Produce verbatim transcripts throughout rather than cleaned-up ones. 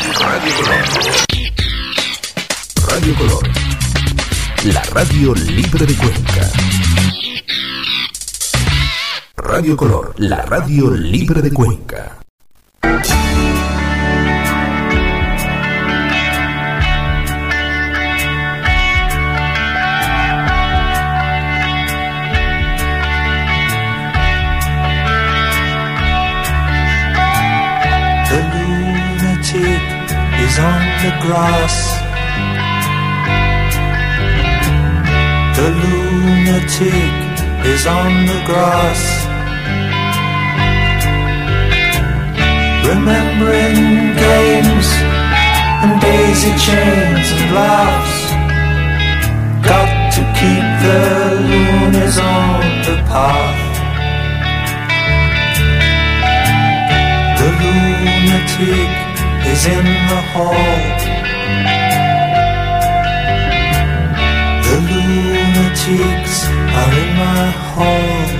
Radio Color. Radio Color. La radio libre de Cuenca. Radio Color, la radio libre de Cuenca. The lunatic is on the grass. The lunatic is on the grass. Remembering games and daisy chains and laughs. Got to keep the loonies on the path. The lunatic is in the hall. The lunatics are in my hall.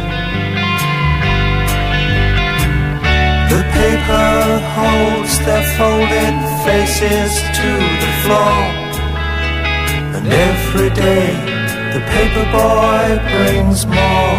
The paper holds their folded faces to the floor. And every day the paper boy brings more.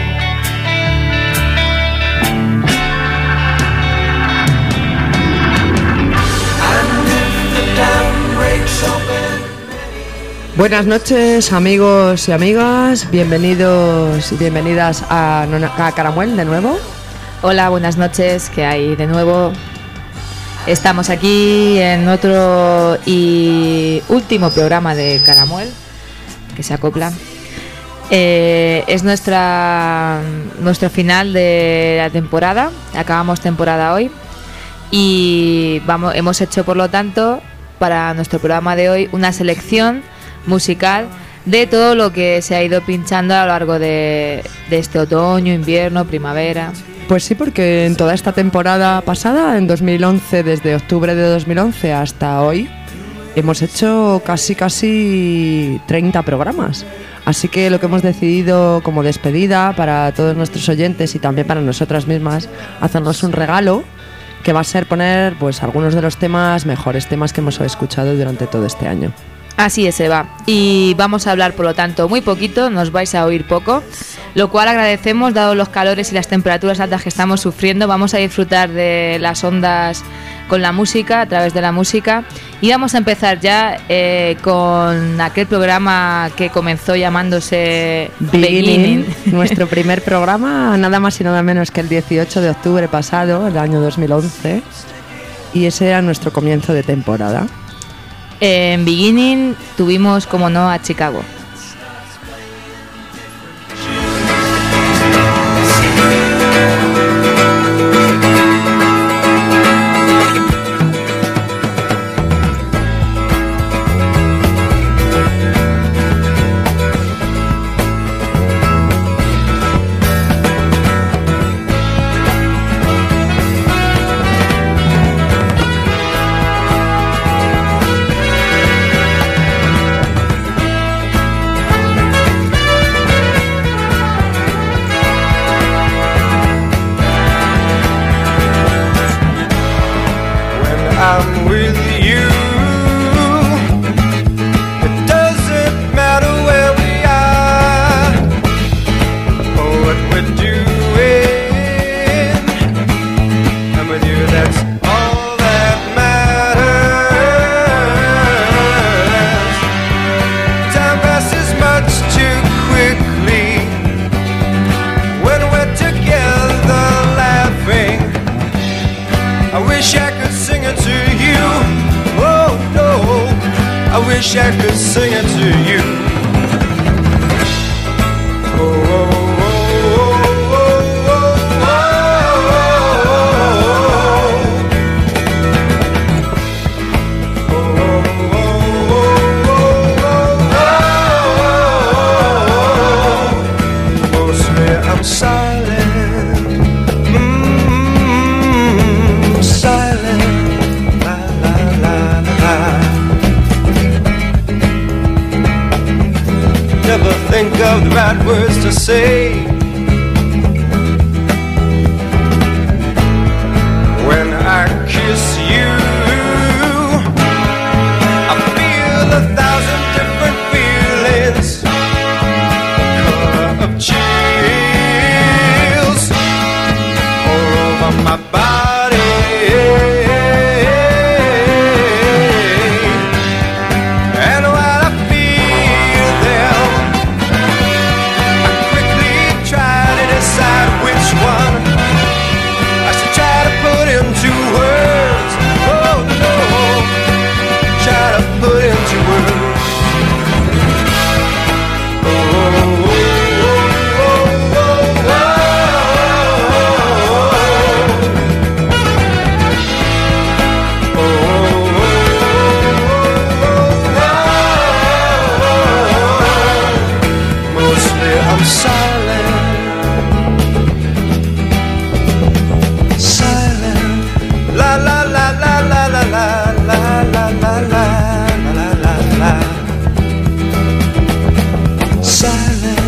And if the dam breaks open. Buenas noches, amigos y amigas, bienvenidos y bienvenidas a, a Caramuel de nuevo. Hola, buenas noches, ¿qué hay de nuevo? Estamos aquí en otro y último programa de Caramuel, que se acopla. Eh, es nuestra nuestro final de la temporada, acabamos temporada hoy y vamos, hemos hecho por lo tanto para nuestro programa de hoy una selección musical de todo lo que se ha ido pinchando a lo largo de, de este otoño, invierno, primavera. Pues sí, porque en toda esta temporada pasada, en dos mil once, desde octubre de dos mil once hasta hoy, hemos hecho casi casi treinta programas. Así que lo que hemos decidido como despedida para todos nuestros oyentes y también para nosotras mismas, hacernos un regalo que va a ser poner pues algunos de los temas, mejores temas que hemos escuchado durante todo este año. Así es, Eva. Y vamos a hablar, por lo tanto, muy poquito, nos vais a oír poco, lo cual agradecemos, dado los calores y las temperaturas altas que estamos sufriendo. Vamos a disfrutar de las ondas con la música, a través de la música. Y vamos a empezar ya eh, con aquel programa que comenzó llamándose Beginning, Beginning. Nuestro primer programa, nada más y nada menos que el dieciocho de octubre pasado, el año dos mil once. Y ese era nuestro comienzo de temporada. En Beginning tuvimos, como no, a Chicago. I'm with you. It doesn't matter where we are or what we're doing. I'm with you, that's all that matters. Time passes much too quickly when we're together laughing. I wish I could sing it to you. Oh no, I wish I could sing it to you. Oh, oh, oh, oh, oh, oh, oh, oh, oh, mostly I'm silent. Never think of the right words to say when I kiss you. I'm silent, silent. La la la la la la la la la la la la la la. Silent.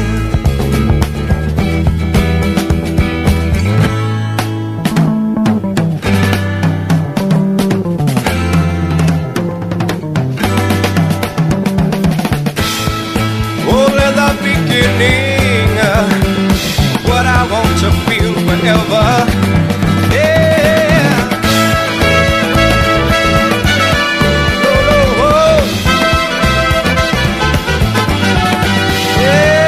Only the beginning, what I want to feel forever. Yeah. Oh, oh, oh.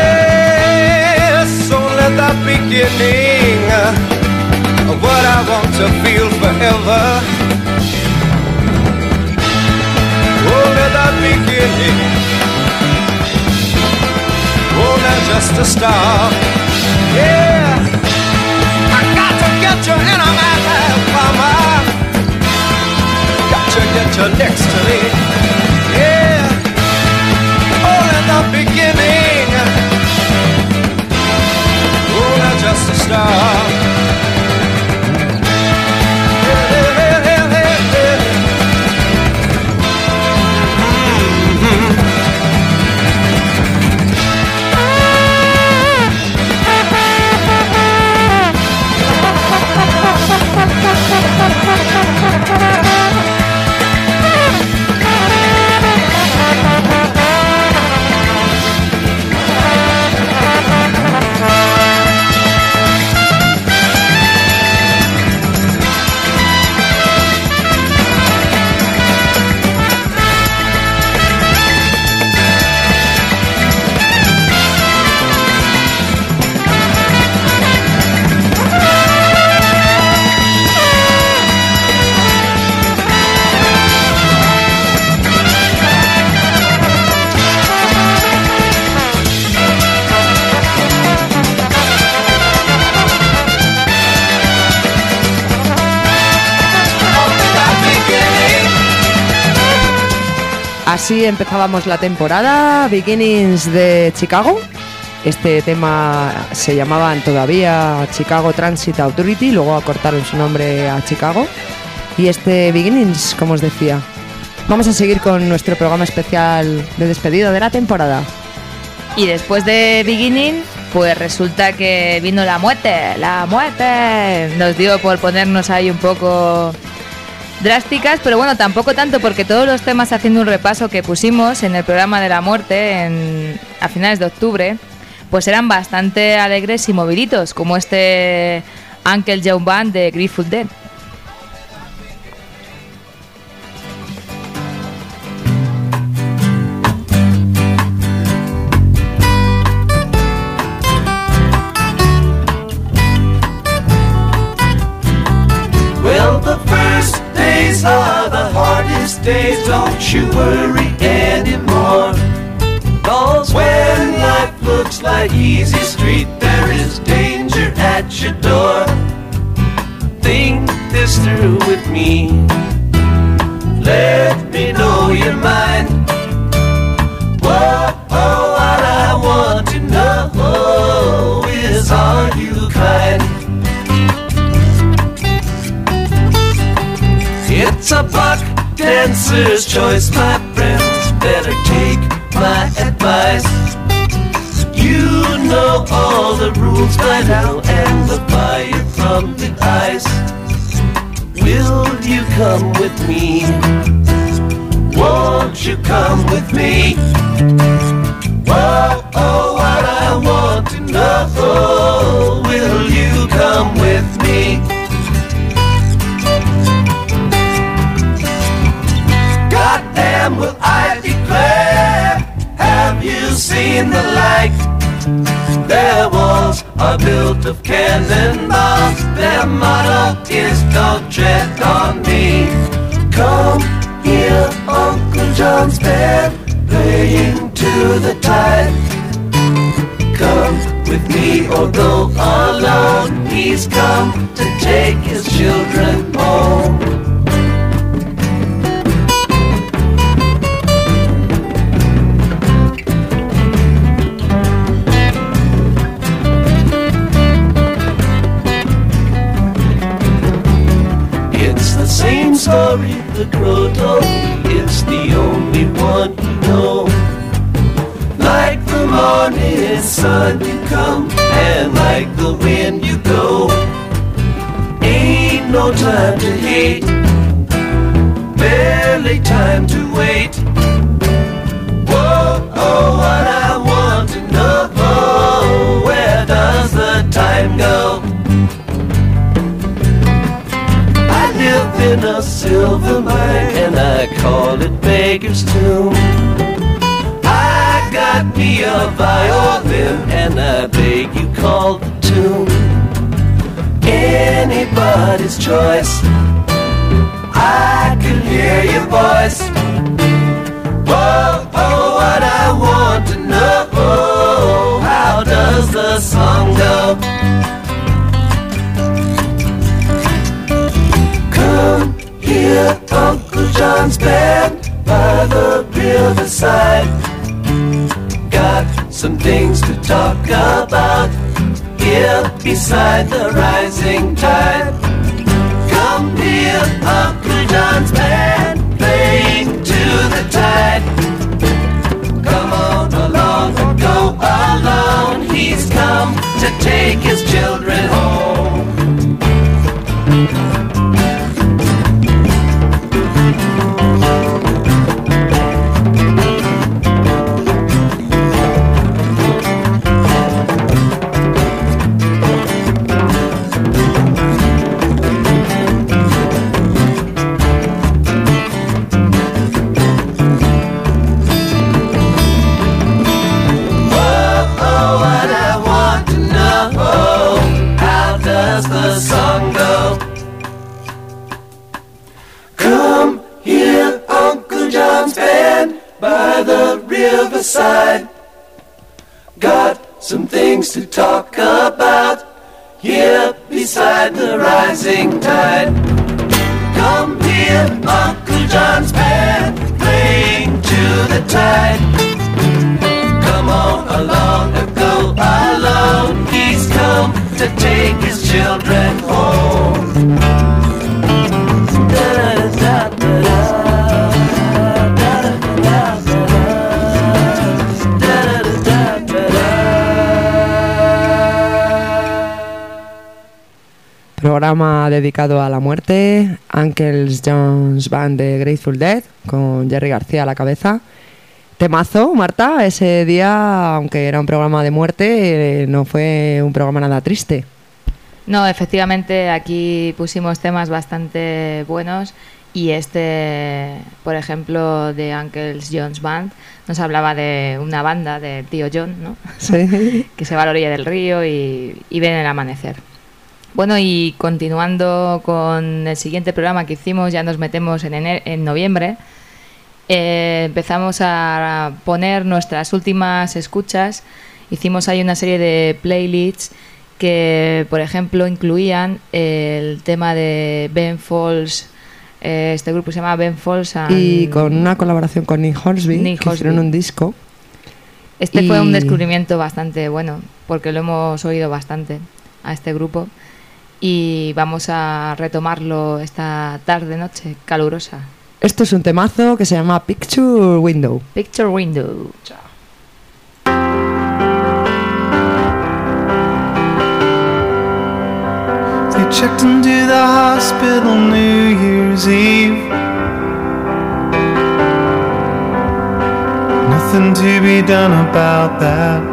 Yes, only the beginning, what I want to feel forever. Only the beginning. Oh, that's just a start. Yeah, I got to get you in a man, mama. Got to get you next to me. Yeah, all in the beginning. Oh, that's just a start. Yeah, yeah, yeah, yeah, yeah. Mm-hmm. Así empezábamos la temporada, Beginnings de Chicago. Este tema se llamaban todavía Chicago Transit Authority, luego acortaron su nombre a Chicago. Y este Beginnings, como os decía. Vamos a seguir con nuestro programa especial de despedida de la temporada. Y después de Beginning, pues resulta que vino la muerte, la muerte. Nos dio por ponernos ahí un poco drásticas, pero bueno, tampoco tanto, porque todos los temas, haciendo un repaso que pusimos en el programa de la muerte en, a finales de octubre, pues eran bastante alegres y movilitos, como este Uncle Joe Band de Grateful Dead. Well, the first days are the hardest days, don't you worry anymore. 'Cause when life looks like easy street, there is danger at your door. Think this through with me, let me know your mind. Whoa, oh, what I want to know is, are you kind? It's a buck dancer's choice, my friends, better take my advice. You know all the rules by now, and the fire from the ice. Will you come with me? Won't you come with me? Whoa, oh, what I want to know, will you come with me? Goddamn, will I declare, have you seen the like? Their walls are built of cannonballs, their motto is don't tread on me. Come here, Uncle John's band, playing to the tide. Come with me or go alone, he's come to take his children home. story the crow told me, it's the only one you know. Like the morning sun you come, and like the wind you go. Ain't no time to hate, barely time to wait. Whoa, oh, what I want to know, where does the time go? I live in a silver mine, and I call it Beggar's Tomb. I got me a violin, and I beg you call the tune. Anybody's choice, I can hear your voice. Whoa, oh, what I want to know, how does the song go? Come here, Uncle John's band by the riverside. Got some things to talk about here beside the rising tide. Come here, Uncle John's band playing to the tide. Come on along and go alone. He's come to take his children home. The song go. Come here, Uncle John's band by the riverside. Got some things to talk about here beside the rising tide. Come here, Uncle John's band playing to the tide. Come on along and go alone. He's come to take his children home. Programa dedicado a la muerte, Uncle's John's Band de Grateful Dead, con Jerry García a la cabeza. Temazo, Marta, ese día, aunque era un programa de muerte, eh, no fue un programa nada triste. No, efectivamente, aquí pusimos temas bastante buenos y este, por ejemplo, de Uncle's John's Band, nos hablaba de una banda de tío John, ¿no? Sí. Que se va a la orilla del río y, y ven el amanecer. Bueno, y continuando con el siguiente programa que hicimos, ya nos metemos en, ener- en noviembre. Eh, empezamos a poner nuestras últimas escuchas. Hicimos ahí una serie de playlists que, por ejemplo, incluían el tema de Ben Folds. Eh, este grupo se llama Ben Folds and... Y con una colaboración con Nick Hornsby, Nick que hicieron Hornsby. un disco. Este y... fue un descubrimiento bastante bueno, porque lo hemos oído bastante a este grupo. Y vamos a retomarlo esta tarde-noche calurosa. Esto es un temazo que se llama Picture Window. Picture Window. Chao. They checked into the hospital New Year's Eve. Nothing to be done about that.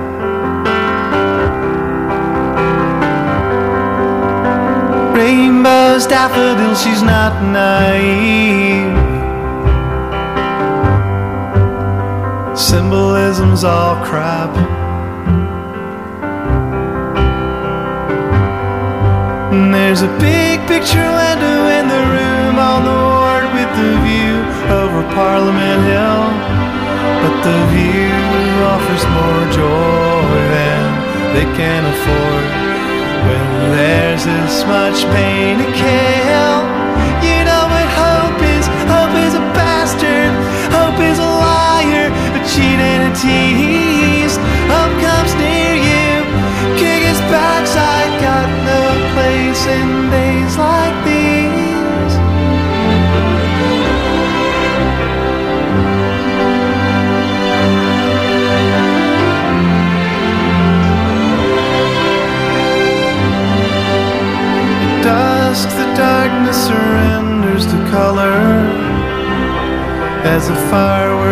Rainbows, daffodils, she's not naive. Symbolism's all crap. And there's a big picture window in the room on the ward with the view over Parliament Hill. But the view offers more joy than they can afford. When there's this much pain to kill, you know what hope is. Hope is a bastard. Hope is a liar, a cheat and a tease. Hope comes near you, kick his backside. Got no place in days like these.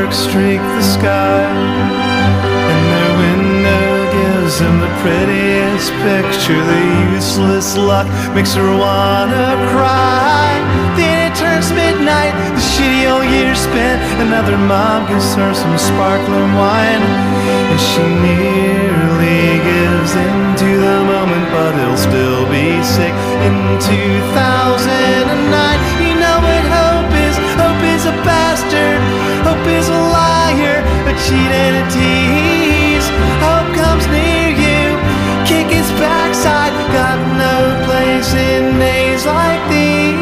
fireworks streak the sky, and their window gives them the prettiest picture. The useless luck makes her wanna cry. Then it turns midnight, the shitty old year's spent. Another mom gives her some sparkling wine, and she nearly gives in to the moment, but he'll still be sick in two thousand nine. You know what hope is? Hope is a bastard. Hope is a liar, a cheat and a tease. Hope comes near you, kick his backside. Got no place in days like these.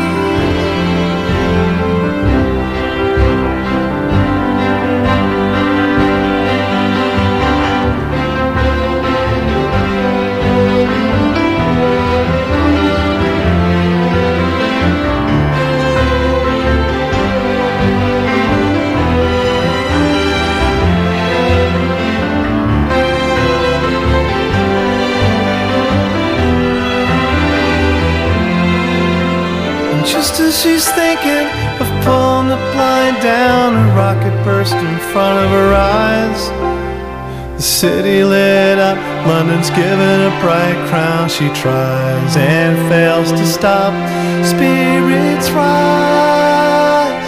Just as she's thinking of pulling the blind down, a rocket burst in front of her eyes. The city lit up, London's given a bright crown. She tries and fails to stop, spirits rise.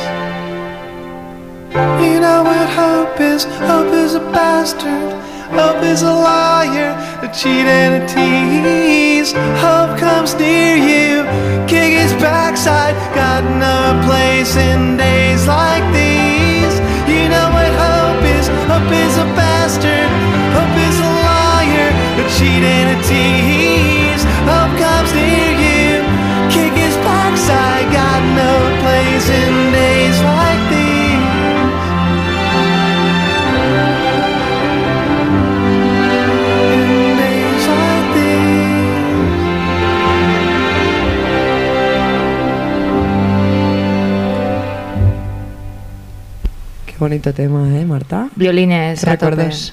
You know what hope is? Hope is a bastard. Hope is a liar, a cheat and a tease. Hope comes near you, kick his backside. Got no place in days like these. You know what hope is? Hope is a bastard. Hope is a liar, a cheat and a tease. Hope comes near you, kick his backside. Got no place in days like these. Qué bonito tema, ¿eh, Marta? Violines a tope. Recuerdos.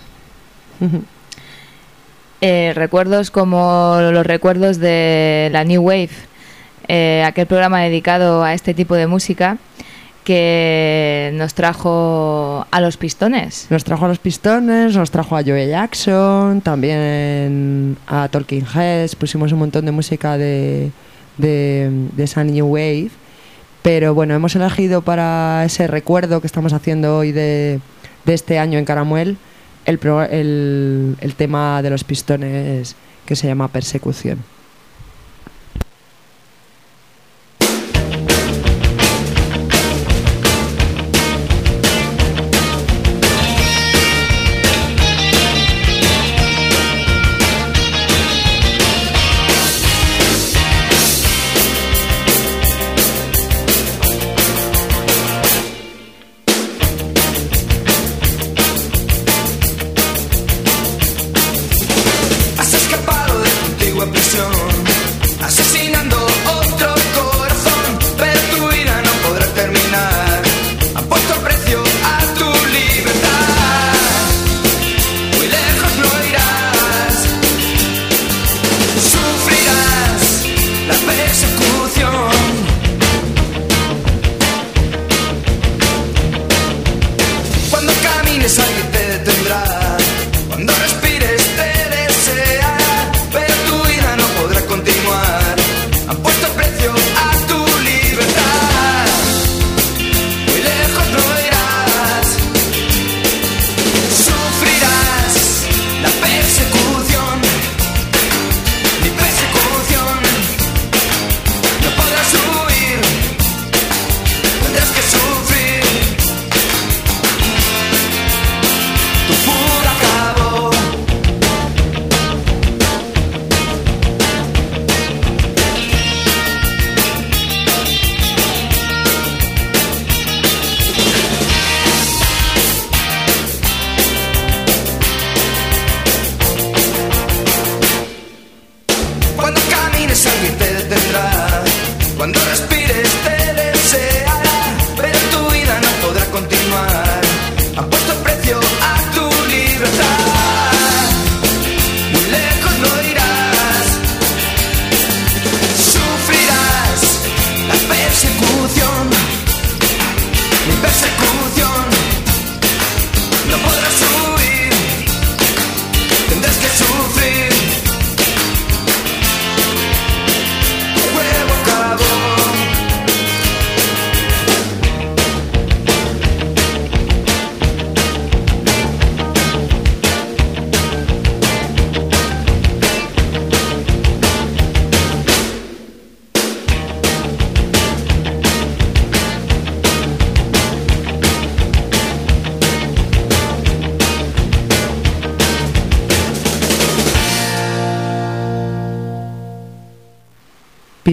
eh, recuerdos como los recuerdos de la New Wave, eh, aquel programa dedicado a este tipo de música que nos trajo a los Pistones. Nos trajo a los Pistones, nos trajo a Joe Jackson, también a Talking Heads. Pusimos un montón de música de, de, de esa New Wave. Pero bueno, hemos elegido para ese recuerdo que estamos haciendo hoy de, de este año en Caramuel el, pro, el, el tema de los Pistones que se llama Persecución. Has escapado de tu antigua prisión.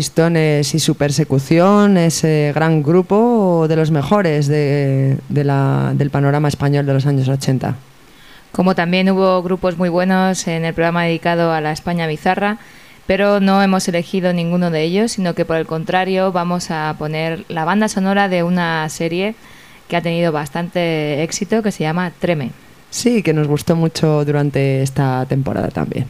Pistones y su persecución, ese gran grupo de los mejores de, de la, del panorama español de los años ochenta. Como también hubo grupos muy buenos en el programa dedicado a la España bizarra, pero no hemos elegido ninguno de ellos, sino que por el contrario vamos a poner la banda sonora de una serie que ha tenido bastante éxito, que se llama Treme. Sí, que nos gustó mucho durante esta temporada también.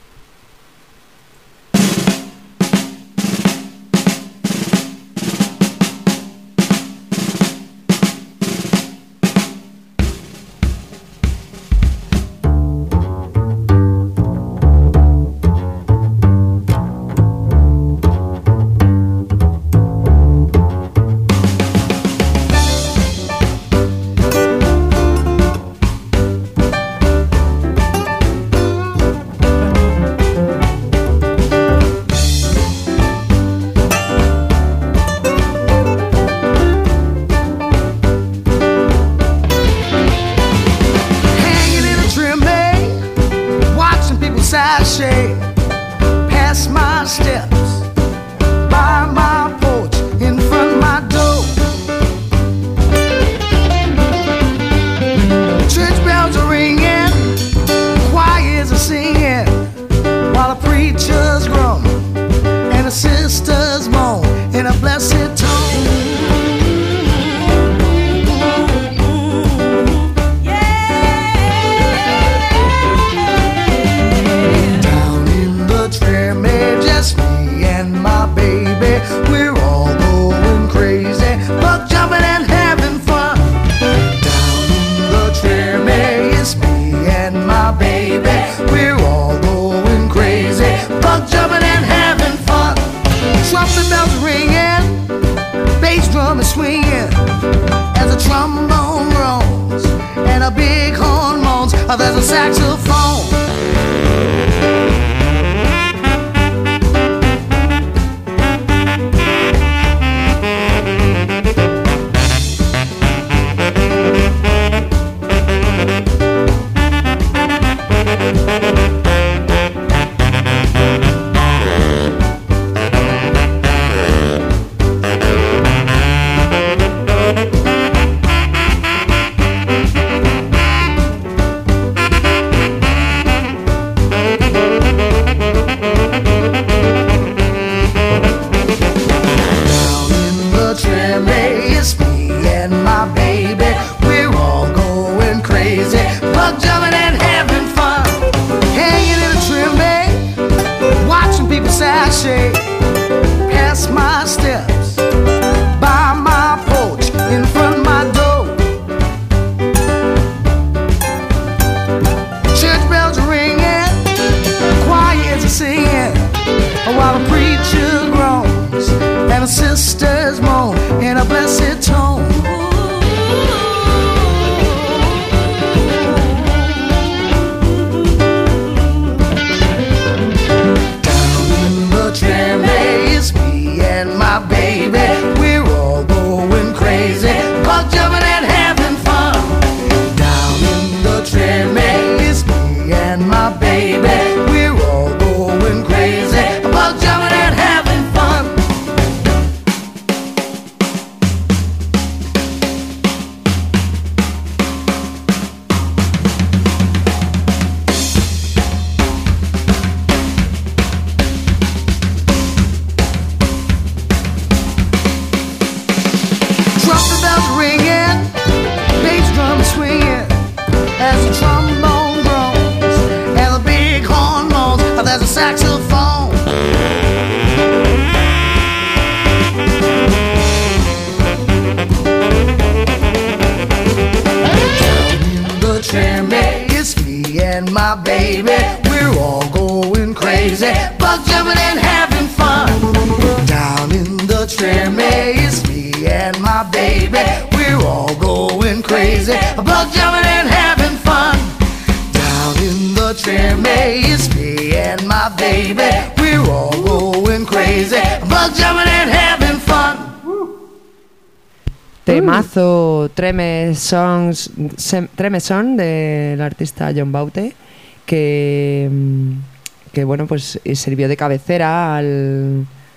Temazo Treme Songs, Treme Son del artista John Baute, que, que bueno, pues sirvió de cabecera al,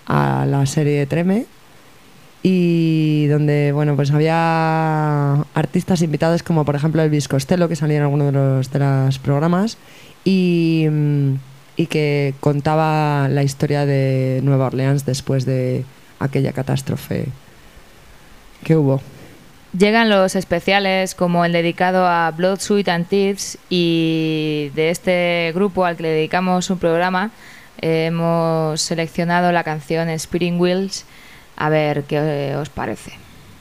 a la serie Treme, y donde bueno pues había artistas invitados como por ejemplo Elvis Costello, que salía en alguno de los de los programas, y, y que contaba la historia de Nueva Orleans después de aquella catástrofe que hubo. Llegan los especiales como el dedicado a Blood, Sweat and Tears, y de este grupo al que le dedicamos un programa eh, hemos seleccionado la canción Spinning Wheels. A ver qué os parece.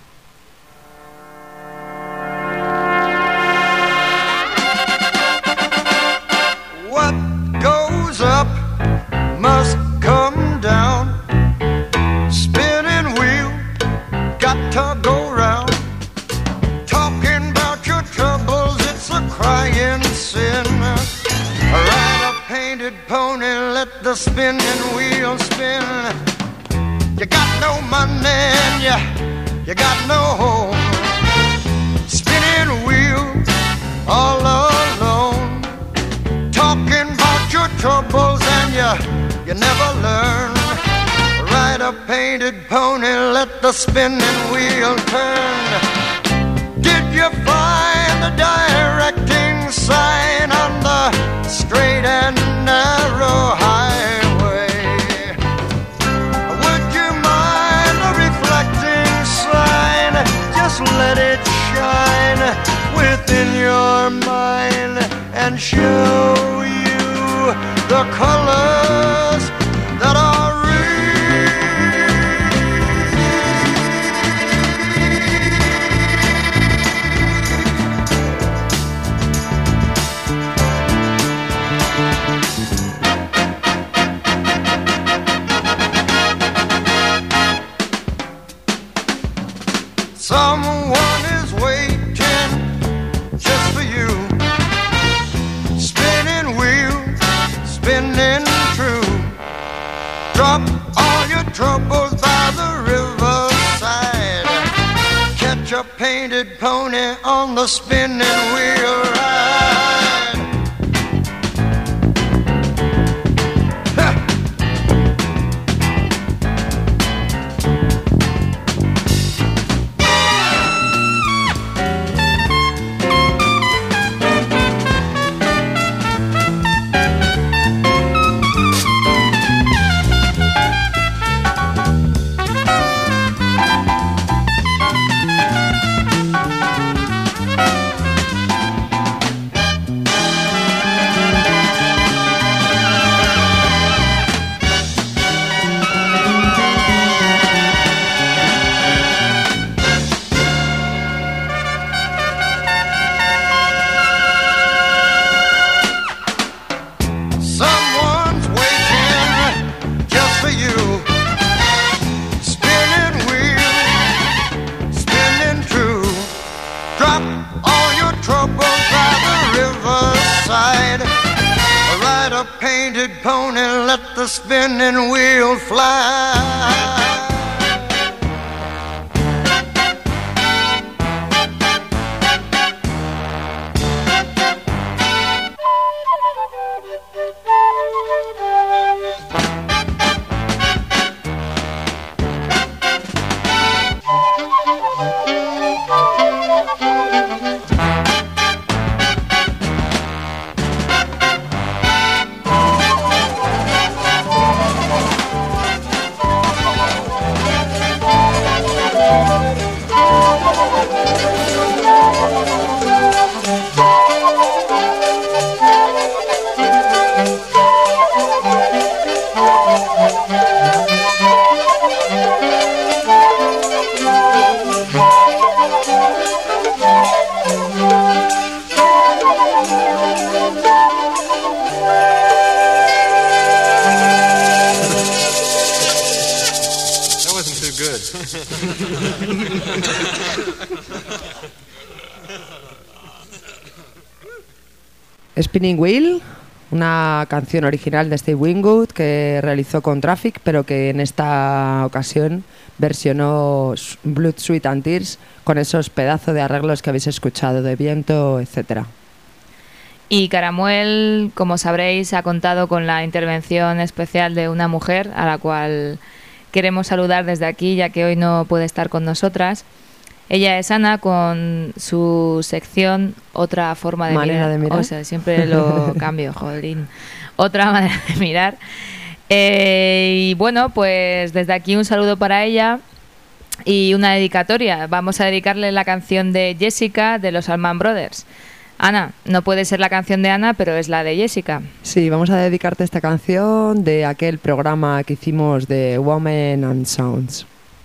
What goes up must come down. Spinning wheel, got to go round. Talking about your troubles, it's a crying sin. Ride a painted pony, let the spinning wheel spin. You got no money and you, you got no home. Spinning wheel, all alone. Talking about your troubles and you, you never learn. Ride a painted pony, let the spinning wheel turn. Did you find the directing sign on the straight and narrow highway? Would you mind the reflecting sign? Just let it shine within your mind and show you the colors that are real. Someone is waiting just for you. Spinning wheel, spinning true. Drop all your troubles by the riverside. Catch a painted pony on the spinning wheel ride. Ha! Someone's waiting just for you. Spinning wheel, spinning true. Drop all your troubles by the riverside. Ride a painted pony, let the spinning wheel fly. That wasn't too good. Spinning Wheel, una canción original de Steve Winwood que realizó con Traffic, pero que en esta ocasión versionó Blood, Sweat and Tears con esos pedazos de arreglos que habéis escuchado de viento, etcétera. Y Caramuel, como sabréis, ha contado con la intervención especial de una mujer a la cual queremos saludar desde aquí, ya que hoy no puede estar con nosotras. Ella es Ana, con su sección Otra forma de manera mirar. de mirar. O sea, siempre lo cambio, jolín. Otra manera de mirar. Eh, y bueno, pues desde aquí un saludo para ella y una dedicatoria. Vamos a dedicarle la canción de Jessica de los Allman Brothers. Ana, no puede ser la canción de Ana, pero es la de Jessica. Sí, vamos a dedicarte esta canción de aquel programa que hicimos de Women and Sounds.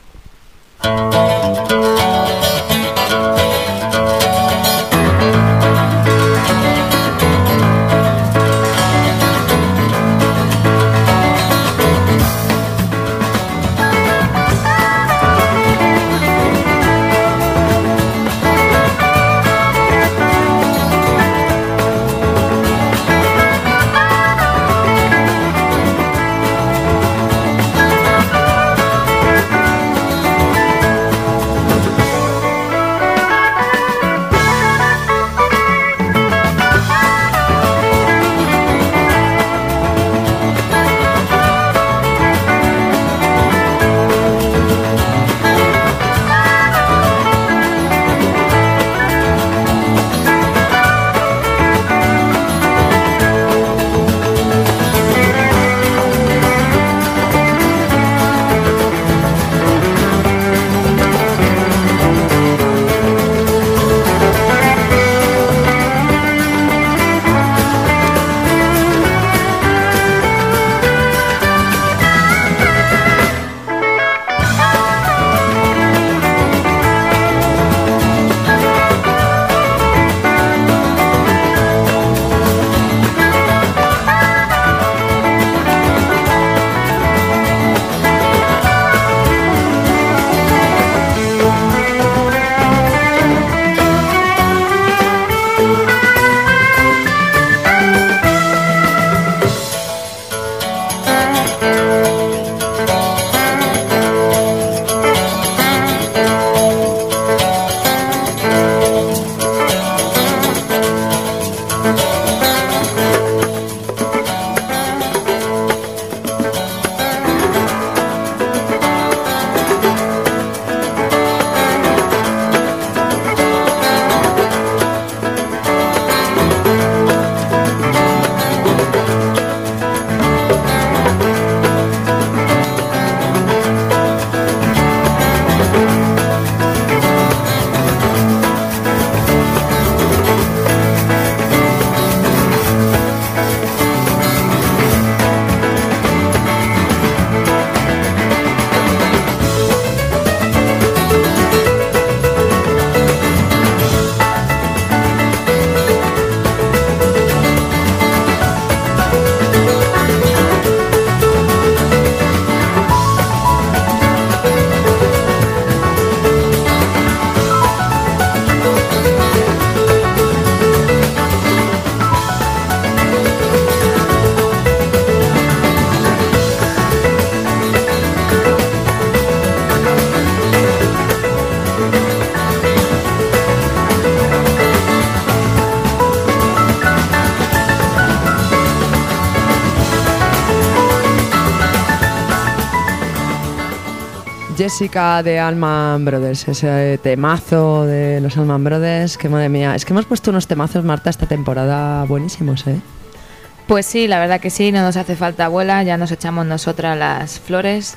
Jessica de Allman Brothers, ese temazo de los Allman Brothers, que madre mía, es que hemos puesto unos temazos, Marta, esta temporada buenísimos, ¿eh? Pues sí, la verdad que sí, no nos hace falta abuela, ya nos echamos nosotras las flores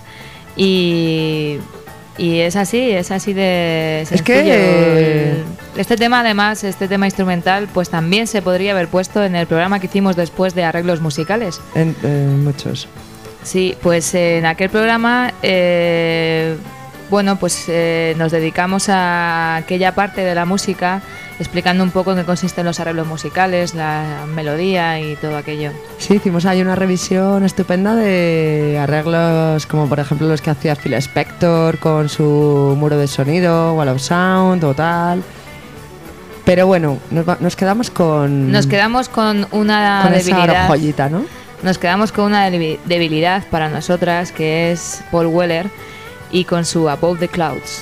y, y es así, es así de sencillo. Es que El, este tema, además, este tema instrumental, pues también se podría haber puesto en el programa que hicimos después de arreglos musicales. En, en muchos. Sí, pues en aquel programa, eh, bueno, pues eh, nos dedicamos a aquella parte de la música, explicando un poco en qué consisten los arreglos musicales, la melodía y todo aquello. Sí, hicimos ahí una revisión estupenda de arreglos como por ejemplo los que hacía Phil Spector con su muro de sonido, Wall of Sound o tal. Pero bueno, nos, va, nos quedamos con... Nos quedamos con una con debilidad. Esa joyita, ¿no? Nos quedamos con una debilidad para nosotras, que es Paul Weller, y con su Above the Clouds.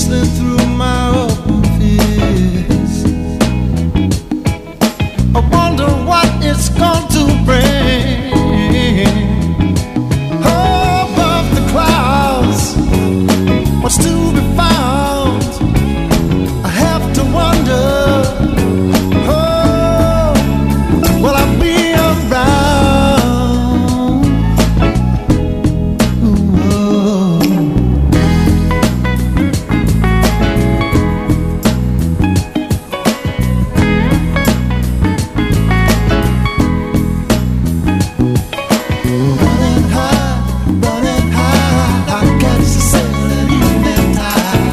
listening through my open fears. I wonder what it's going to bring. Oh, above the clouds, what's to be found? I have to wonder. Oh, will I be around? Ooh, running high, running high, I guess it's an evening tide.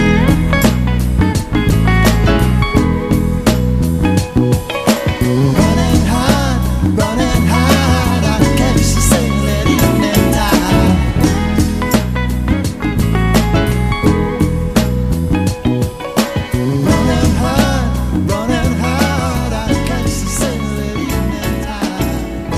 Running high, running high, I guess it's an evening tide. Running high, running high, I guess it's an evening tide.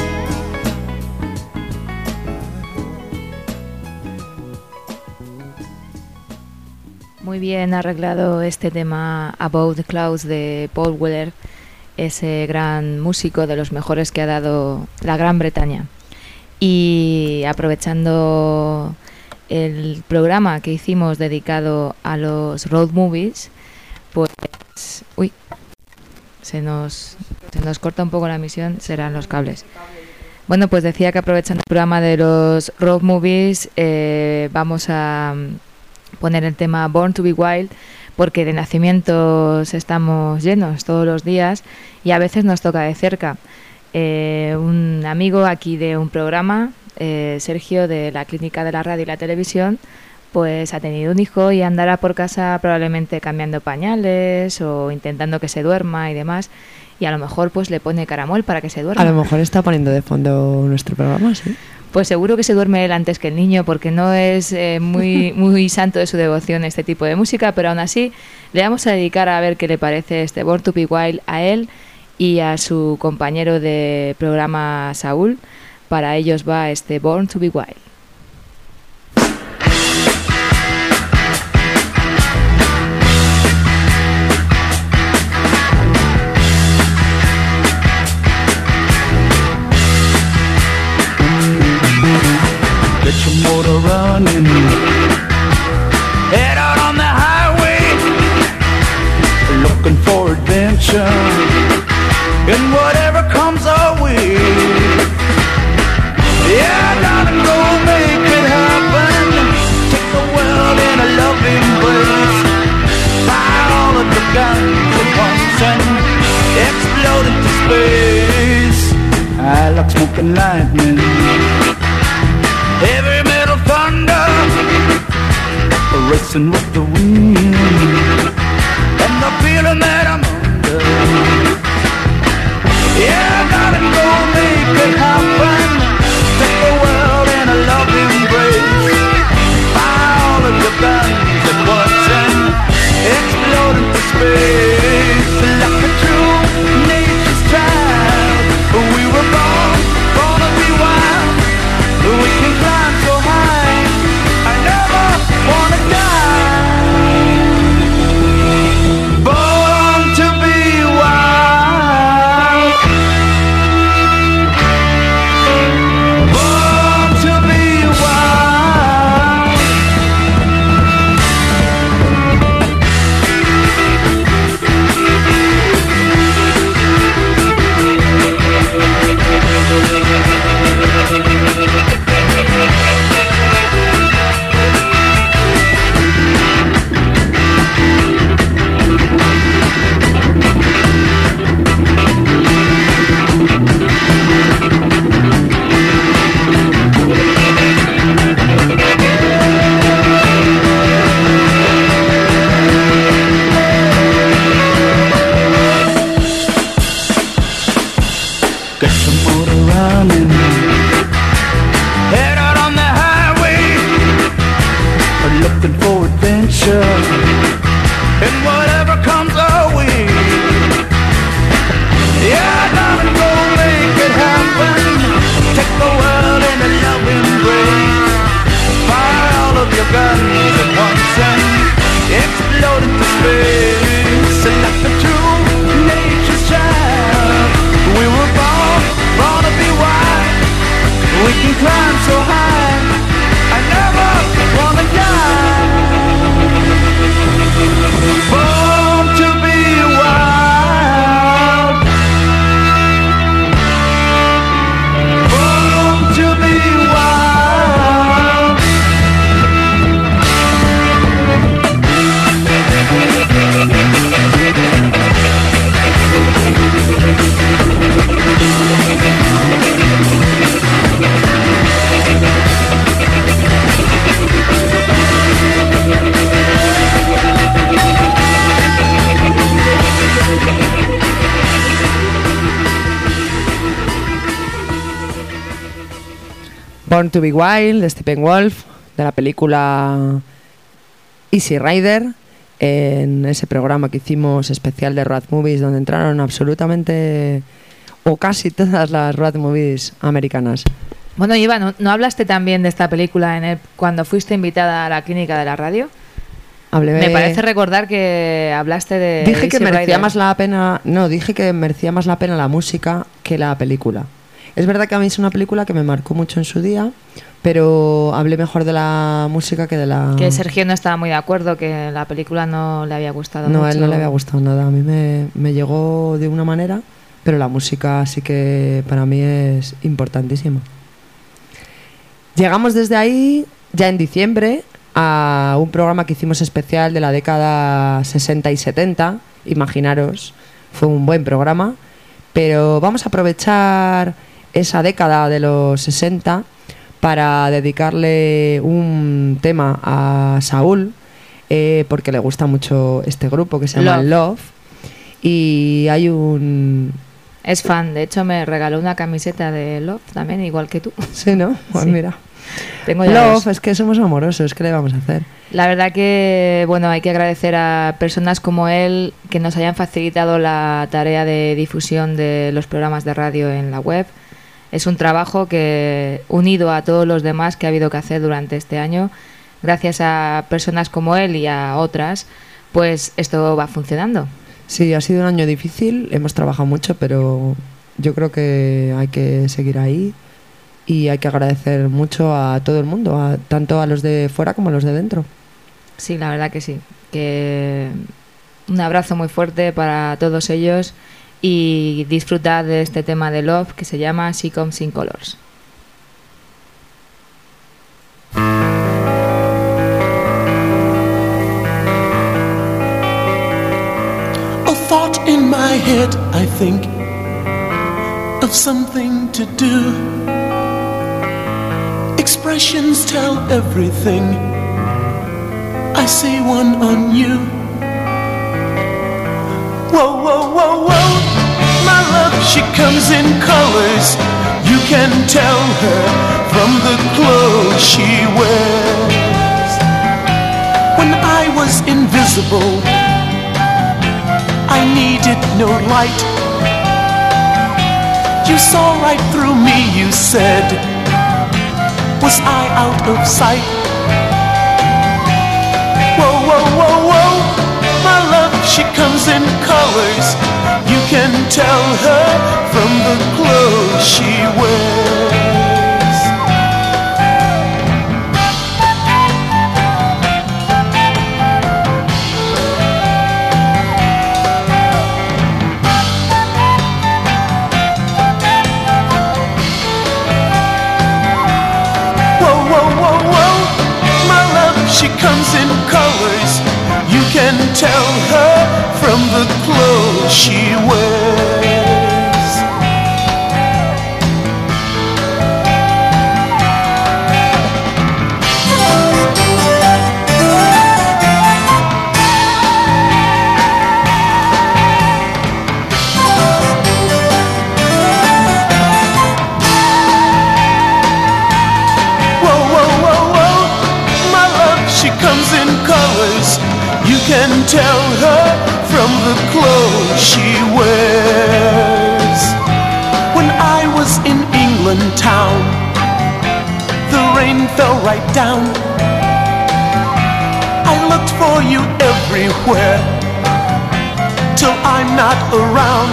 Muy bien arreglado este tema Above the Clouds de Paul Weller, ese gran músico de los mejores que ha dado la Gran Bretaña. Y aprovechando el programa que hicimos dedicado a los road movies, pues... Uy, se nos, se nos corta un poco la emisión, serán los cables. Bueno, pues decía que aprovechando el programa de los road movies, eh, vamos a poner el tema Born to be Wild, porque de nacimientos estamos llenos todos los días y a veces nos toca de cerca. Eh, un amigo aquí de un programa, eh, Sergio, de la Clínica de la Radio y la Televisión, pues ha tenido un hijo y andará por casa probablemente cambiando pañales o intentando que se duerma y demás, y a lo mejor pues le pone Caramuel para que se duerma. A lo mejor está poniendo de fondo nuestro programa, sí. Pues seguro que se duerme él antes que el niño, porque no es eh, muy muy santo de su devoción este tipo de música, pero aún así le vamos a dedicar a ver qué le parece este Born to be Wild a él y a su compañero de programa Saúl. Para ellos va este Born to be Wild. Get your motor running. Head out on the highway, looking for adventure, and whatever comes our way. Yeah, darling, go make it happen. Take the world in a loving embrace. Fire all of the guns at once and explode into space. I like smoking lightning, heavy metal thunder, racing with the wind, and the feeling that I'm under. Yeah, darling, go make it happen. Take the world in a loving embrace. Fire all of your guns at once and explode into space. Like a true nature's child, we were born, born to be wild. We can climb so high, I never wanna die. Born to be wild. Born to be wild. Get your motor running. Head out on the highway, looking for adventure, and whatever comes our way. Yeah, darling, go make it happen. Take the world in a loving embrace. Fire all of your guns at once and Born to be Wild de Steppenwolf, de la película Easy Rider, en ese programa que hicimos especial de road movies, donde entraron absolutamente o casi todas las road movies americanas. Bueno, Iva, ¿no, ¿no hablaste también de esta película en el, cuando fuiste invitada a la clínica de la radio? Hablé... Me parece recordar que hablaste de Dije que Easy merecía Rider. más la pena, no, dije que merecía más la pena la música que la película. Es verdad que a mí es una película que me marcó mucho en su día, pero hablé mejor de la música que de la... Que Sergio no estaba muy de acuerdo, que la película no le había gustado No, mucho. a él no le había gustado nada. A mí me, me llegó de una manera, pero la música sí que para mí es importantísima. Llegamos desde ahí, ya en diciembre, a un programa que hicimos especial de la década sesenta y setenta. Imaginaros, fue un buen programa, pero vamos a aprovechar esa década de los sesenta para dedicarle un tema a Saúl, eh, porque le gusta mucho este grupo que se llama Love. Love. Y hay un... Es fan, de hecho me regaló una camiseta de Love también, igual que tú. Sí, ¿no? Pues Sí. mira. Tengo ya Love, dos. es que somos amorosos, ¿qué le vamos a hacer? La verdad que, bueno, hay que agradecer a personas como él que nos hayan facilitado la tarea de difusión de los programas de radio en la web. Es un trabajo que, unido a todos los demás que ha habido que hacer durante este año, gracias a personas como él y a otras, pues esto va funcionando. Sí, ha sido un año difícil, hemos trabajado mucho, pero yo creo que hay que seguir ahí y hay que agradecer mucho a todo el mundo, a, tanto a los de fuera como a los de dentro. Sí, la verdad que sí. Que un abrazo muy fuerte para todos ellos y disfrutad de este tema de Love que se llama She Comes in Colors. A thought in my head, I think of something to do. Expressions tell everything. I see one on you. Whoa, whoa, whoa, whoa. My love, she comes in colors. You can tell her from the clothes she wears. When I was invisible, I needed no light. You saw right through me, you said. Was I out of sight? Whoa, whoa, whoa, whoa. My love, she comes in colors. You can tell her from the clothes she wears. She comes in colors. You can tell her from the clothes she wears. You can tell her from the clothes she wears. When I was in England town, the rain fell right down. I looked for you everywhere till I'm not around.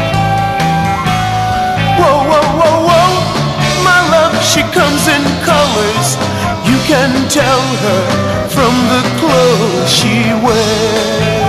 Whoa, whoa, whoa, whoa. My love, she comes in colors. You can tell her from the clothes she wears.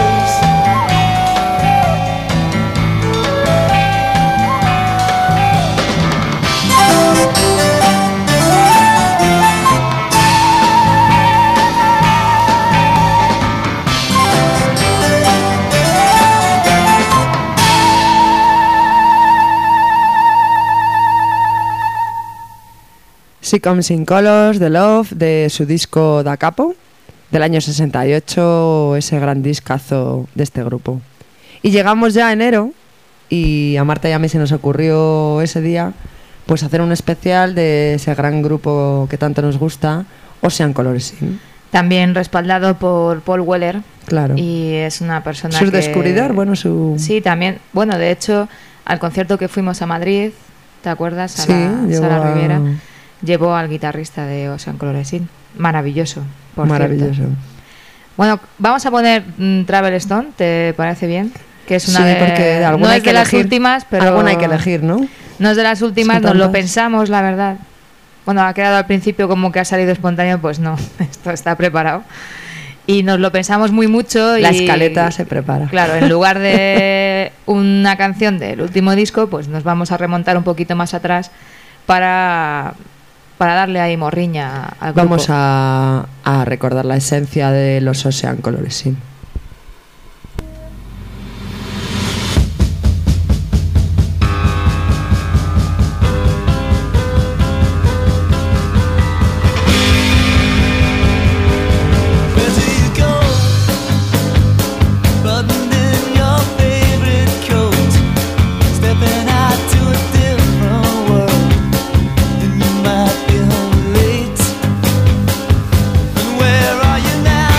She Comes in Colors, The Love, de su disco Da Capo, del año sesenta y ocho, ese gran discazo de este grupo. Y llegamos ya a enero, y a Marta y a mí se nos ocurrió ese día pues hacer un especial de ese gran grupo que tanto nos gusta, Ocean Colorescine. También respaldado por Paul Weller. Claro. Y es una persona Su que... descubridor, bueno, su... Sí, también. Bueno, de hecho, al concierto que fuimos a Madrid, ¿te acuerdas? A Sí, la llevó Sala a- Riviera. Llevó al guitarrista de Ocean Coloresine. Maravilloso, por Maravilloso. cierto. Bueno, vamos a poner mm, Travel Stone, ¿te parece bien? Que es una Sí, de, porque de alguna no hay es que de las elegir. últimas, pero Alguna hay que elegir, ¿no? no es de las últimas, Son nos lo tantas. pensamos, la verdad. Bueno, ha quedado al principio como que ha salido espontáneo, pues no, esto está preparado. Y nos lo pensamos muy mucho. La y, escaleta se prepara. Claro, en lugar de una canción del último disco, pues nos vamos a remontar un poquito más atrás para, para darle ahí morriña al grupo. Vamos a, a recordar la esencia de los Ocean Coloresine. Where do you go? Buttoning your favorite coat, stepping out to a different world, and you might be home late. And where are you now?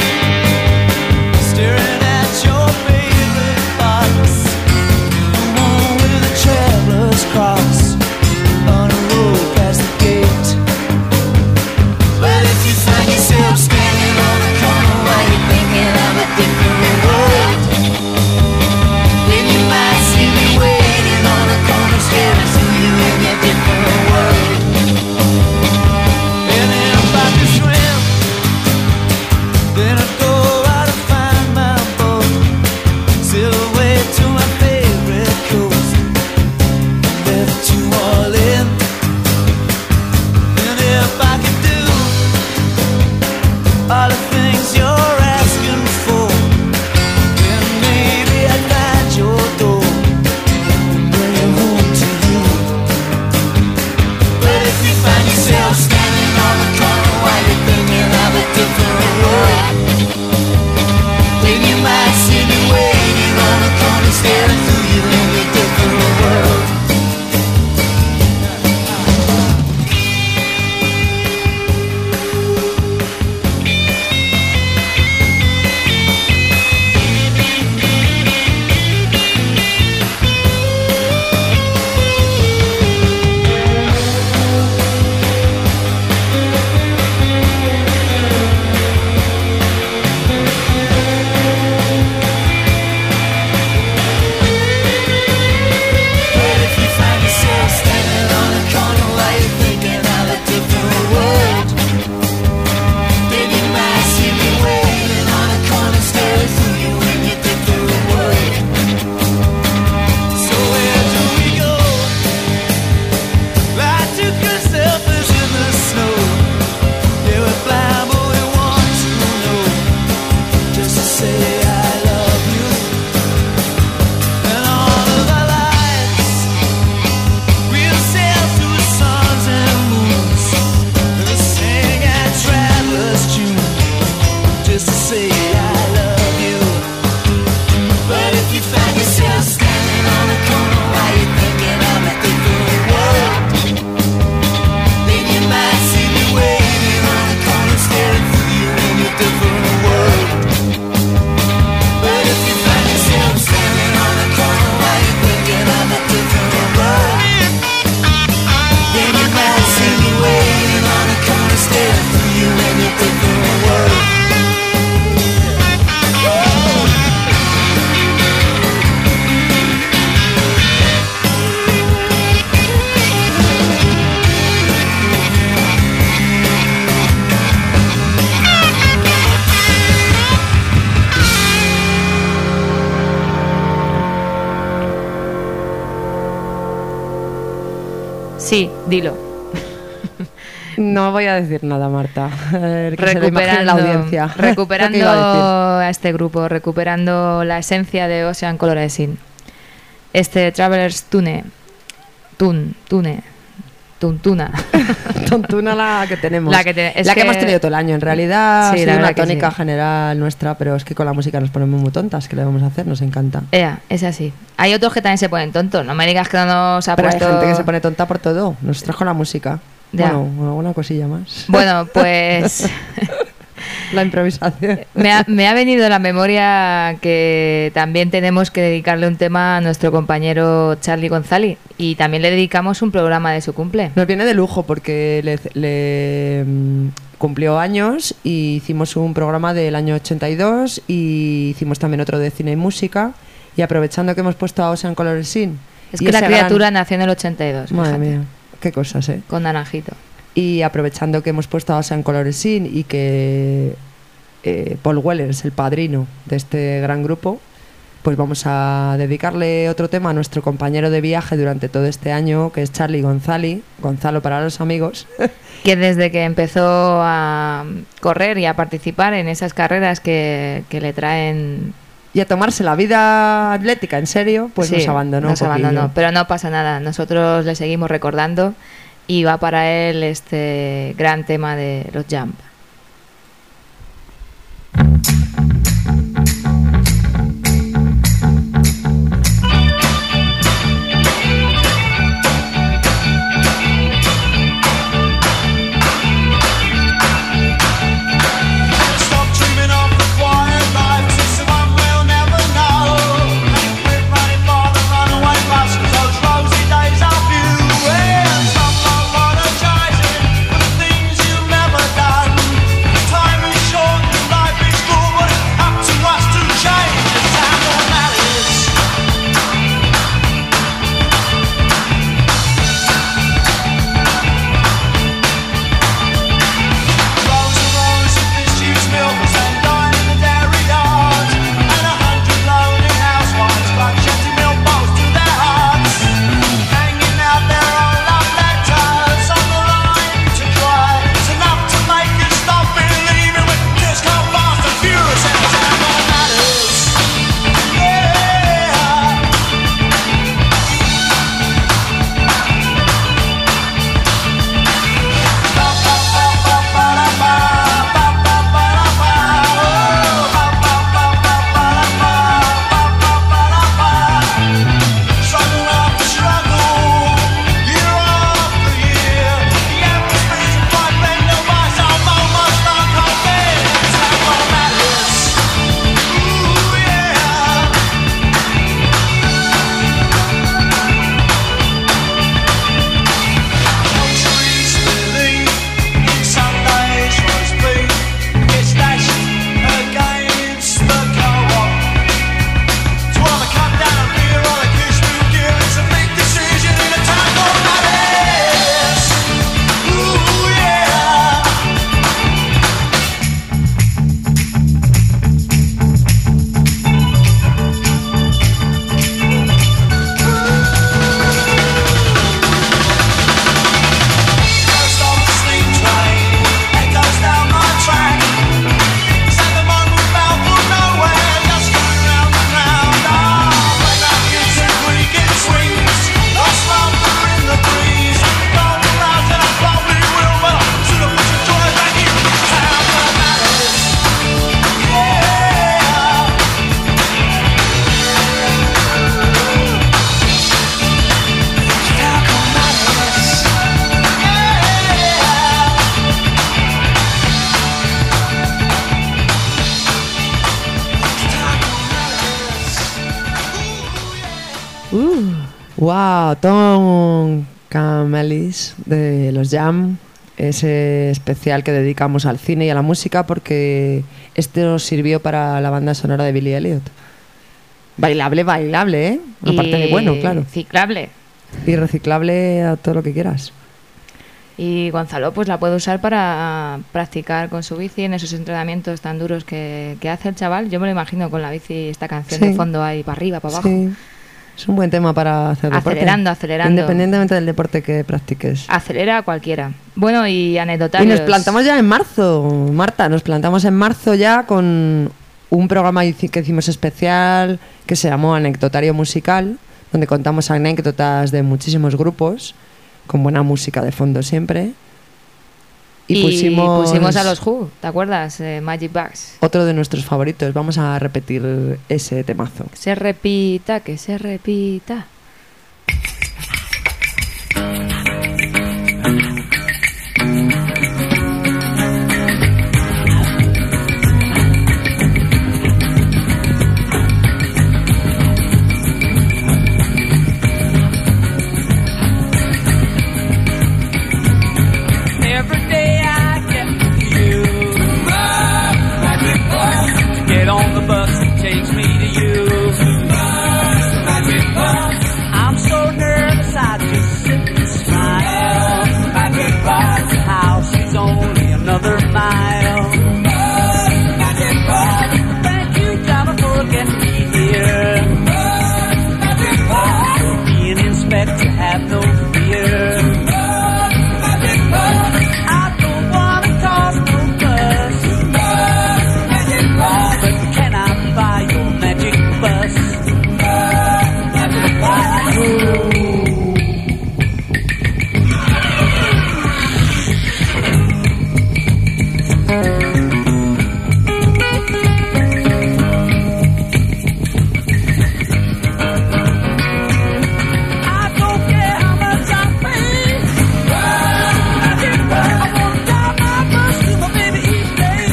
Staring at your favorite box, the one with a traveler's cross on a road past the gate. But if you find yourself standing on the corner while you're thinking of a different world, then you might see me waiting on the corner staring to you in a different world. And if I could swim, then I'd go out and find my boat, sail away to my favorite coast, left you all in. And if I could do all the things you're asking for, then maybe I'd find your door and bring it home to you. But if you find yourself standing on the corner while you're thinking of a different world, then you might see me waiting on the corner staring through you in a different world. But if you find yourself standing on a corner while you're thinking of a different world, then you might see me waiting on a corner staring through you in your different world. So where do we go? Like two good selfish in the snow. Yeah, we're flying, but we want to know just to say I love you. And all of our lives we'll sail through suns and moons, and sing at travelers' tune, just to say I love you. But if you find yourself standing on a corner while you're thinking of a different world, then you might see me waiting on a corner staring through you in a different world. But if you find yourself standing on a corner while you're thinking of a different world, then you might see me waiting on a corner staring through you in a different world. Sí, dilo. No voy a decir nada, Marta. A ver, que se lo imagine la audiencia. recuperando Lo que iba a decir. a este grupo, recuperando la esencia de Ocean Coloresine. Este Travelers Tune, Tune, Tune, Tuntuna. Tontuna la que tenemos. La que, te, es la que, que hemos tenido todo el año. En realidad sí, ha la sido una verdad que tónica sí. general nuestra, pero es que con la música nos ponemos muy tontas. ¿Qué le vamos a hacer? Nos encanta. Ea, es así. Hay otros que también se ponen tontos. No me digas que no nos ha Pero puesto... hay gente que se pone tonta por todo. Nosotros con la música. Ya. Bueno, alguna cosilla más. Bueno, pues... La improvisación. Me ha, me ha venido a la memoria que también tenemos que dedicarle un tema a nuestro compañero Charlie González y también le dedicamos un programa de su cumple. Nos viene de lujo porque le, le mm, cumplió años y hicimos un programa del año ochenta y dos y hicimos también otro de cine y música y aprovechando que hemos puesto a Ocean Color Scene. Es y que la ese criatura gran- nació en el ochenta y dos. Madre fíjate, mía, qué cosas, ¿eh? con Naranjito. Y aprovechando que hemos puesto a Ocean Color Scene y que eh, Paul Weller es el padrino de este gran grupo, pues vamos a dedicarle otro tema a nuestro compañero de viaje durante todo este año, que es Charlie González, Gonzalo para los amigos. Que desde que empezó a correr y a participar en esas carreras que, que le traen... Y a tomarse la vida atlética en serio, pues Sí, nos abandonó. nos un poquillo. abandonó. Pero no pasa nada, nosotros le seguimos recordando y va para él este gran tema de los Jump. Stop dreaming of the quiet life. It's the one we'll never know. And quit running for the runaway bus, 'cause those rosy days are few. And stop apologizing for the things you've never done. Time is short and life is cool, but it's up to us to change. The time that matters. Rows and rows of disused milkers and dying in the dairy yard, and a hundred lonely housewives clutch empty milk bowls to their hearts, hanging out their own love letters on the line to dry. It's enough to make you stop believing when tears come fast and furious and the time all matters. Yeah. Struggle after struggle, year after year, the atmosphere's a fight, bend the wires, our moments don't compare. Time what matters. Ooh, yeah. No trees believe in Sunday's roast beef. Gets dashed against the co-op. To either cut down a beer or a kiss we'll give. It's a big decision in a time that matters. Ooh, yeah. First on the steam train, it goes down my track. Set them on the bound for nowhere, just going round and round. Ah, when that gets in, we get swings. Lost laughter in the breeze. Gone around and I probably will, but I should have put some joy back in the town that matters. Yeah. Town that matters. Yeah. Wow, Tom Camelis de los Jam, ese especial que dedicamos al cine y a la música porque este nos sirvió para la banda sonora de Billy Elliot. Bailable, bailable, ¿eh? Aparte de bueno, claro. Ciclable. Y reciclable a todo lo que quieras. Y Gonzalo pues la puede usar para practicar con su bici en esos entrenamientos tan duros que, que hace el chaval. Yo me lo imagino con la bici, esta canción Sí. de fondo ahí para arriba, para abajo. Sí, es un buen tema para hacer deporte. Acelerando, acelerando. Independientemente del deporte que practiques. Acelera a cualquiera. Bueno, y Y anecdotarios. nos plantamos ya en marzo, Marta, nos plantamos en marzo ya con un programa hici- que hicimos especial que se llamó Anecdotario Musical, donde contamos anécdotas de muchísimos grupos con buena música de fondo siempre. Y, Y, pusimos, pusimos a los Who, ¿te acuerdas? Eh, Magic Bags. otro de nuestros favoritos. Vamos a repetir ese temazo. Que se repita, que se repita. Get on the bus, it takes me to you. I'm so nervous, I just sit and smile. The house is only another mile. Thank you, driver, for getting me here. Me and Inspector have no fear. I don't wanna cause no fuss, but can I buy your magic bus? I don't care how much I pay. I wanna drive my bus to my baby each day.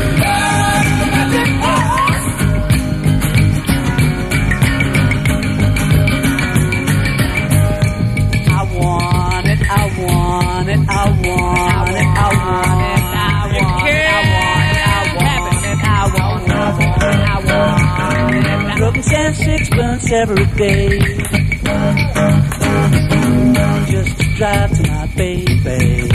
I want it, I want it, I want it, I want it, I want it, I want it, I want it, I want it, I want it. Rubbing sand sixpence every day, just to drive to my baby.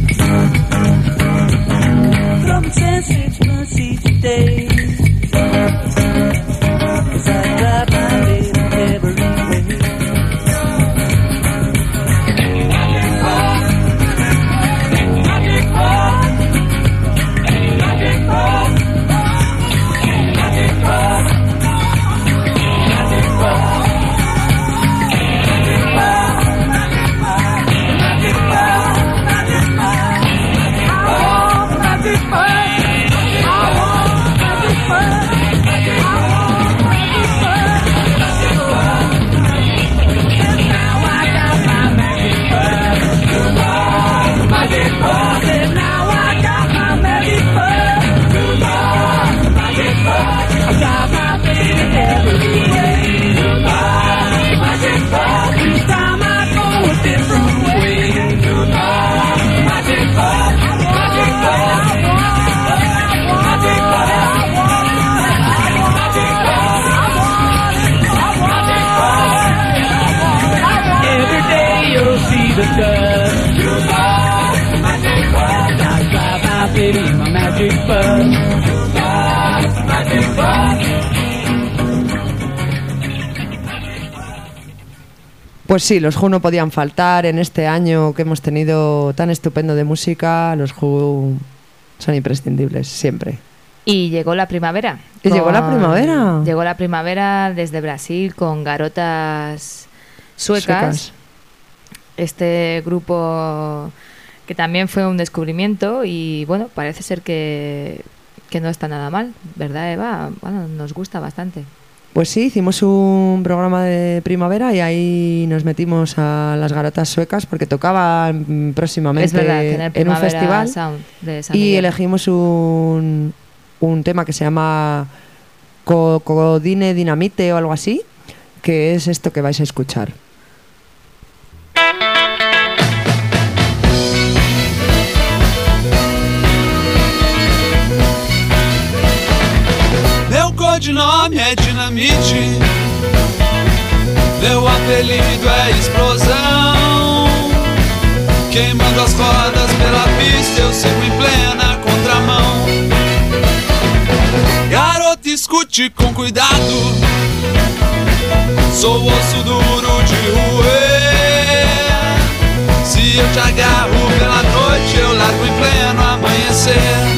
Rubbing sand sixpence each day, 'cause I drive my baby every way. Every day you'll see the dust. I drive my baby in my magic bus. Magic bus. Pues sí, los Who no podían faltar en este año que hemos tenido tan estupendo de música. Los Who son imprescindibles, siempre. Y llegó la primavera. ¿Y llegó la primavera? Llegó la primavera desde Brasil con garotas suecas. Suecas. Este grupo que también fue un descubrimiento y bueno, parece ser que, que no está nada mal, ¿verdad, Eva? Bueno, nos gusta bastante. Pues sí, hicimos un programa de primavera y ahí nos metimos a las garotas suecas porque tocaban próximamente Es verdad, que en el en un Primavera festival Sound de San y Miguel. elegimos un, un tema que se llama Co- Codine Dinamite o algo así, que es esto que vais a escuchar. Meu codinome é dinamite, meu apelido é explosão. Queimando as rodas pela pista, eu sigo em plena contramão. Garota, escute com cuidado, sou osso duro de roer. Se eu te agarro pela noite, eu largo em pleno amanhecer.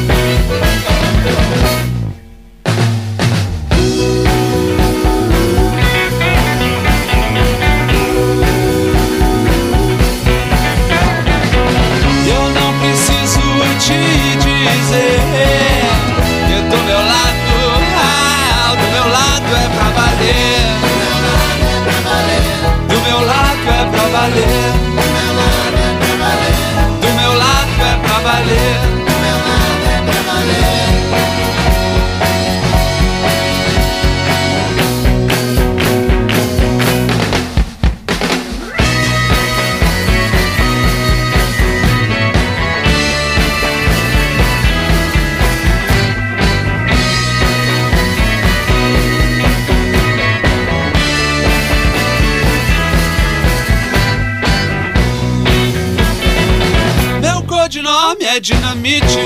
nome é dinamite,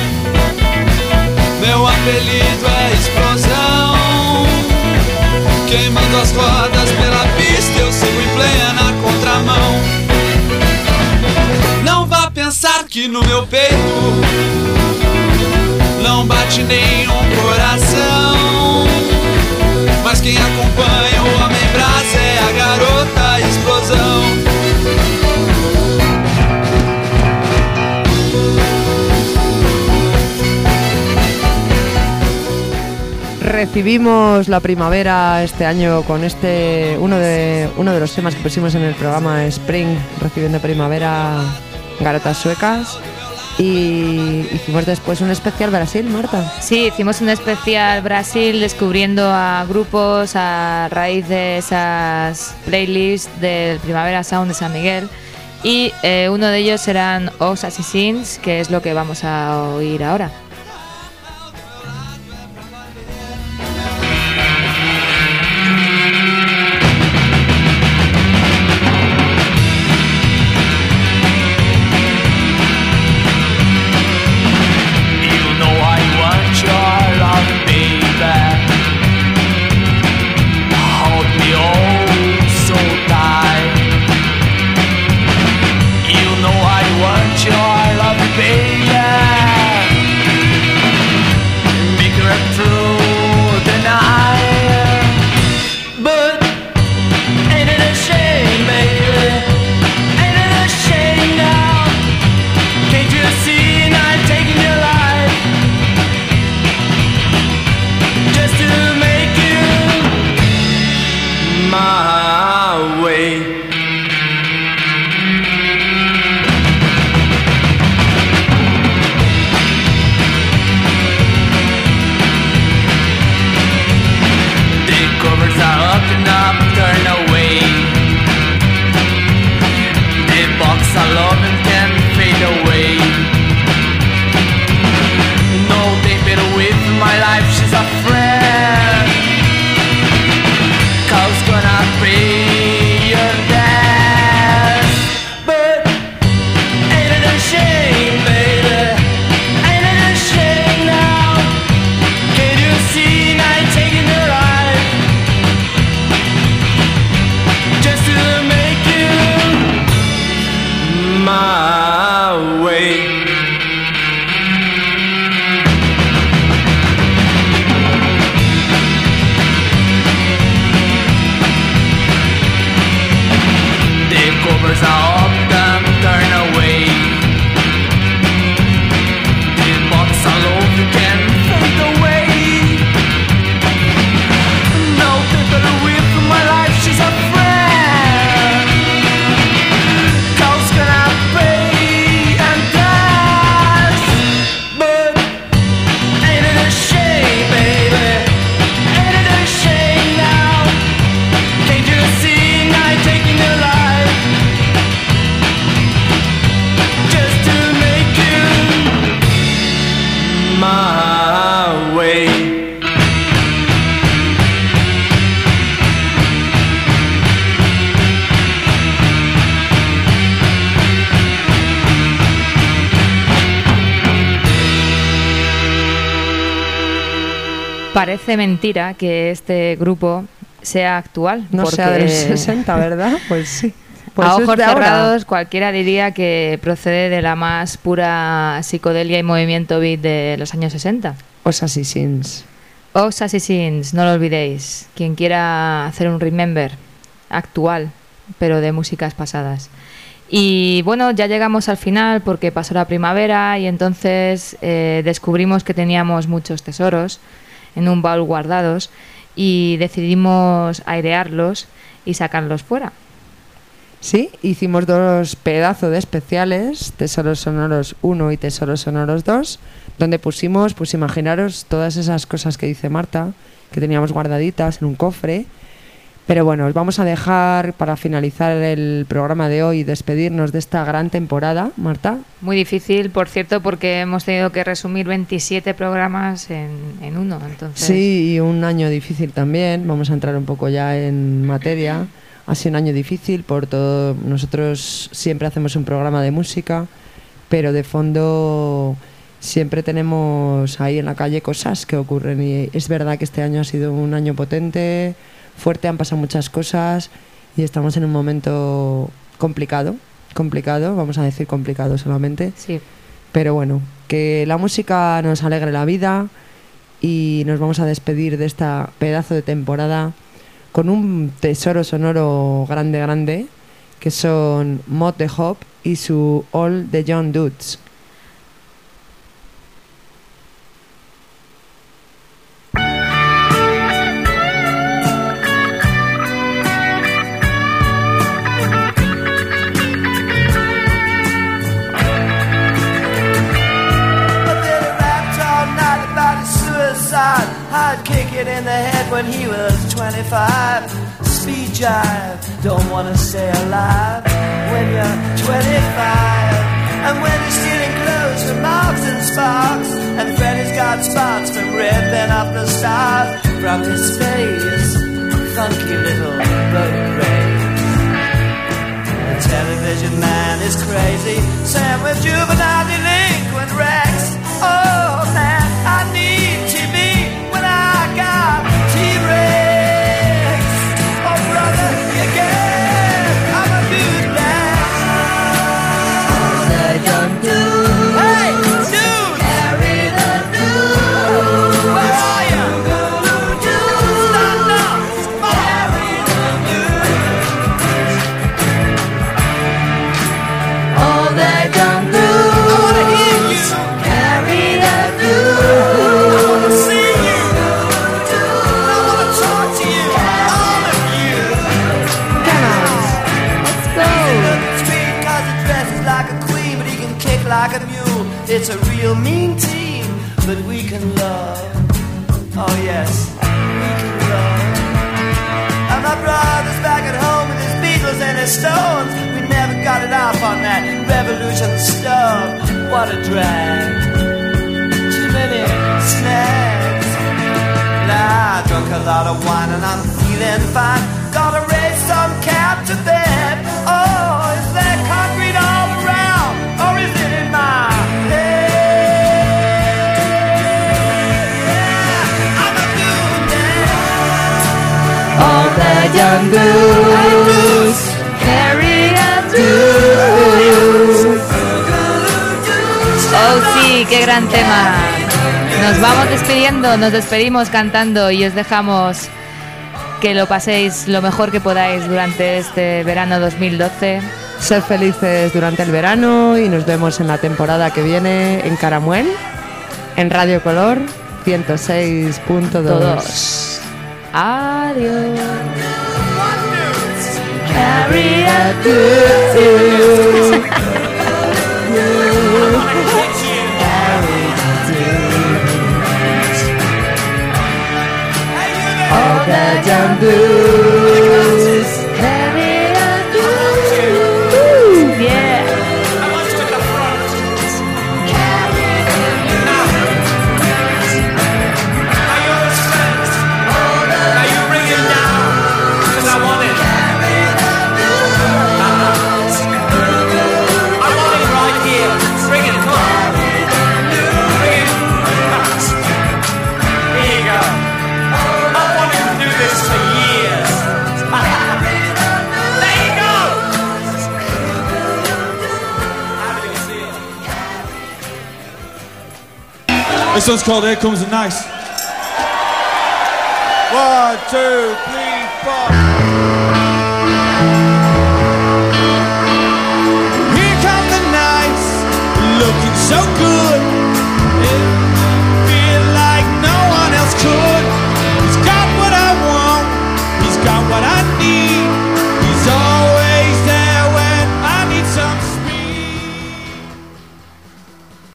meu apelido é explosão. Queimando as rodas pela pista, eu sigo em plena contramão. Não vá pensar que no meu peito não bate nenhum coração, mas quem acompanha o homem brasa é a garota explosão. Recibimos la primavera este año con este uno de uno de los temas que pusimos en el programa Spring, recibiendo primavera, garotas suecas. Y hicimos después un especial Brasil, Marta. Sí, hicimos un especial Brasil descubriendo a grupos a raíz de esas playlists del Primavera Sound de San Miguel. Y eh, uno de ellos eran Os Assassins, que es lo que vamos a oír ahora. Parece mentira que este grupo sea actual. No porque sea de los sesenta, ¿verdad? Pues sí. Pues a es ojos de ahora. cerrados cualquiera diría que procede de la más pura psicodelia y movimiento beat de los años sesenta. Os Assassins. Os Assassins, no lo olvidéis. Quien quiera hacer un remember actual, pero de músicas pasadas. Y bueno, ya llegamos al final porque pasó la primavera y entonces eh, descubrimos que teníamos muchos tesoros en un baúl guardados y decidimos airearlos y sacarlos fuera. Sí, hicimos dos pedazos de especiales, Tesoros Sonoros uno y Tesoros Sonoros dos, donde pusimos, pues imaginaros todas esas cosas que dice Marta, que teníamos guardaditas en un cofre. Pero bueno, os vamos a dejar para finalizar el programa de hoy, despedirnos de esta gran temporada, Marta. Muy difícil, por cierto, porque hemos tenido que resumir veintisiete programas en, en uno. Entonces... Sí, y un año difícil también. Vamos a entrar un poco ya en materia. Ha sido un año difícil por todo. Nosotros siempre hacemos un programa de música pero de fondo siempre tenemos ahí en la calle cosas que ocurren, y es verdad que este año ha sido un año potente, fuerte, han pasado muchas cosas y estamos en un momento complicado, complicado, vamos a decir complicado solamente, Sí. pero bueno, que la música nos alegre la vida, y nos vamos a despedir de esta pedazo de temporada con un tesoro sonoro grande, grande, que son Mod the Hop y su All the Young Dudes. I'd kick it in the head when he was twenty-five. Speed jive, don't wanna stay alive when you're twenty-five. And when you're stealing clothes from Marks and Sparks, and Freddy's got spots from ripping up the stars from his face, funky little boat race. The television man is crazy, Sam with juvenile delinquent Rex. Oh man, I need T V when I got T-Rex. Oh brother, you get, I'm a good man. All the young dudes, hey dude, carry the news. Where are you? Stand up, carry the news. All the young dudes, I wanna hear you. Carry the news. I wanna see you. I wanna talk to you. All of you. Let's go. He's a little sweet 'cause he dresses like a queen, but he can kick like a mule. It's a real mean team, but we can love. Oh yes, we can love. And my brother's back at home with his Beatles and his Stones. We never got it off on that revolution stuff. What a drag. Too many snacks. Nah, I drunk a lot of wine and I'm feeling fine. Gotta raise some cap to bed. Oh, is there concrete all around, or is it in my head? Yeah, I'm a good man. All the young dudes, carry the news. Oh sí, qué gran tema. Nos vamos despidiendo, nos despedimos cantando y os dejamos que lo paséis lo mejor que podáis durante este verano dos mil doce. Ser felices durante el verano, y nos vemos en la temporada que viene en Caramuel, en Radio Color ciento seis punto dos. Todos. Adiós. Carry the news. All the young dudes, carry the news. Yeah. I want you at the front. Carry the news. Now you're his friends. Now you bring him down, 'cause I want it. I want it right here. Bring it, come on. Bring it. Here you go. I wanted to do this for years. There you go. How do you feel? This one's called Here Comes the Night. One, two, three, four. Here come the nights, looking so good.